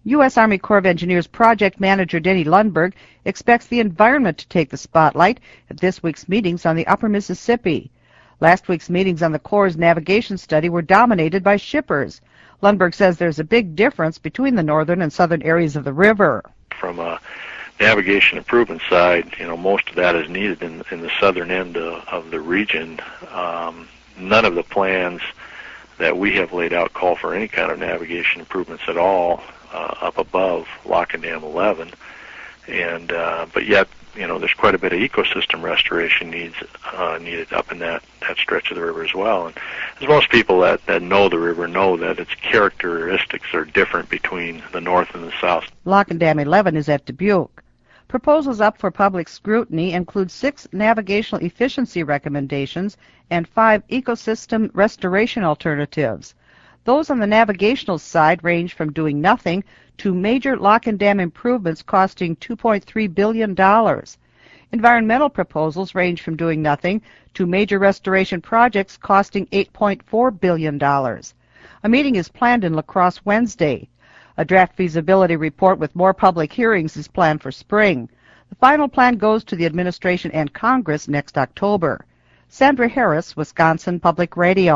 U.S. Army Corps of Engineers Project Manager Denny Lundberg expects the environment to take the spotlight at this week's meetings on the Upper Mississippi. Last week's meetings on the Corps' navigation study were dominated by shippers. Lundberg says there's a big difference between the northern and southern areas of the river. From a navigation improvement side, most of that is needed in the southern end of the region. None of the plans that we have laid out call for any kind of navigation improvements at all up above Lock and Dam 11, but yet there's quite a bit of ecosystem restoration needed up in that stretch of the river as well. And as most people that know the river know that its characteristics are different between the north and the south. Lock and Dam 11 is at Dubuque. Proposals up for public scrutiny include 6 navigational efficiency recommendations and 5 ecosystem restoration alternatives. Those on the navigational side range from doing nothing to major lock and dam improvements costing $2.3 billion. Environmental proposals range from doing nothing to major restoration projects costing $8.4 billion. A meeting is planned in La Crosse Wednesday. A draft feasibility report with more public hearings is planned for spring. The final plan goes to the administration and Congress next October. Sandra Harris, Wisconsin Public Radio.